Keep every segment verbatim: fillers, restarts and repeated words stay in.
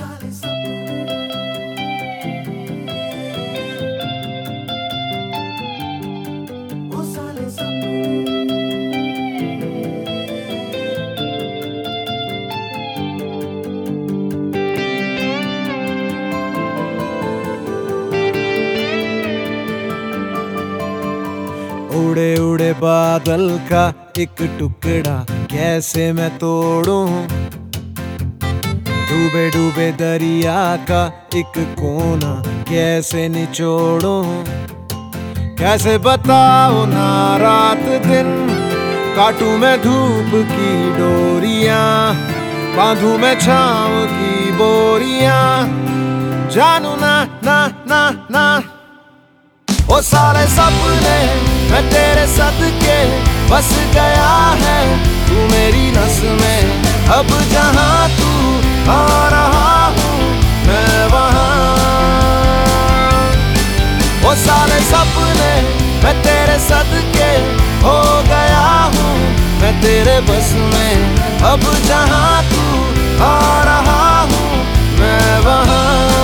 साले सपने, ओ साले सपने। उड़े उड़े बादल का एक टुकड़ा कैसे मैं तोड़ूं, डूबे डूबे दरिया का एक कोना कैसे निचोड़ूं। कैसे बताओ ना रात दिन, काटूं मैं धूप की डोरियां, बांधूं मैं छांव की बोरियां, जानू ना ना ना ना। ओ सारे सपने मैं तेरे सदके बस गया है, तू मेरी नस में, अब जहां तू आ रहा हूँ मैं वहां। ओ सारे सपने मैं तेरे सदके हो गया हूँ मैं तेरे बस में, अब जहां तू आ रहा हूँ मैं वहां।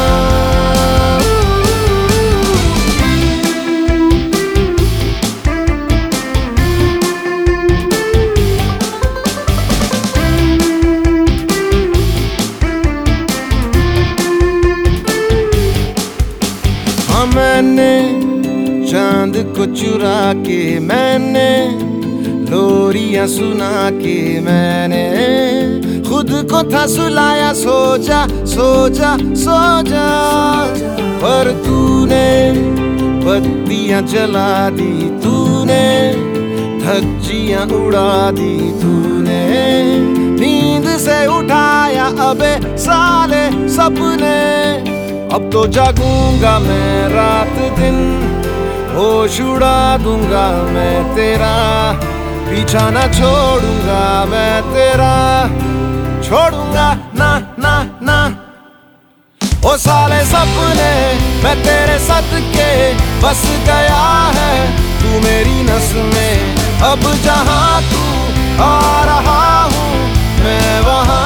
मैंने चांद को चुरा के, मैंने लोरियां सुना के, मैंने खुद को था सुलाया, सो जा सो जा सो जा। पर तूने बत्तियां जला दी, तूने धज्जियां उड़ा दी, तूने नींद से उठाया अबे साले सपने। अब तो जागूंगा मैं रात दिन, होश उड़ा दूंगा मैं तेरा, पीछा ना छोड़ूंगा मैं तेरा, छोड़ूंगा ना ना ना। ओ साले सपने मैं तेरे सदके बस गया है, तू मेरी नस में, अब जहां तू आ रहा हूँ मैं वहां।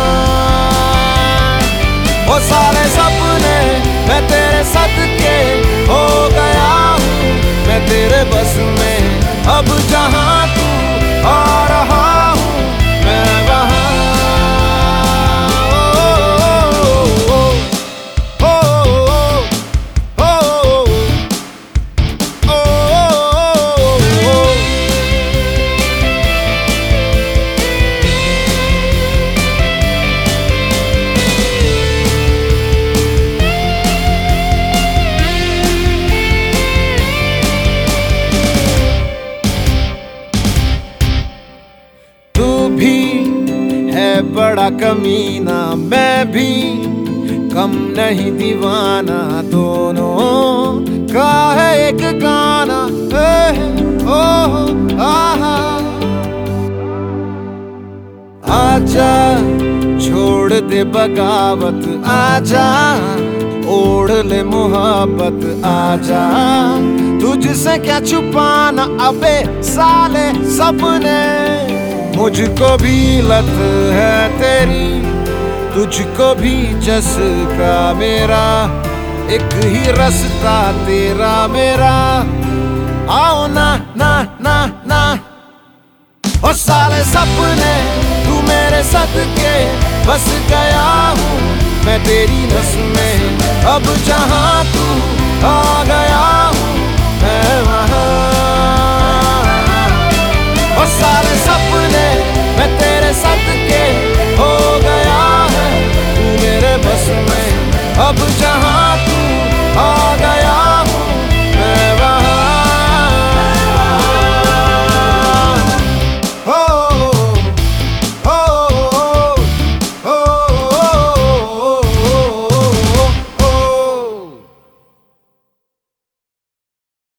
ओ साले सपने मैं तेरे सदके हो गया हूँ मैं तेरे बस में, अब जहां तू आ रहा हूँ मैं वहां। बड़ा कमीना मैं भी कम नहीं दीवाना, दोनों का है एक गाना, ए, ओ, आहा। आजा छोड़ दे बगावत, आजा ओढ़ ले मोहब्बत, आजा तुझसे क्या छुपाना अबे साले सपने। मुझको भी लत है तेरी, तुझको भी चस्का मेरा, एक ही रास्ता तेरा मेरा, आओ ना ना ना ना। ओ साले सपने तू मेरे सदके बस गया हूँ मैं तेरी नस में, अब जहां तू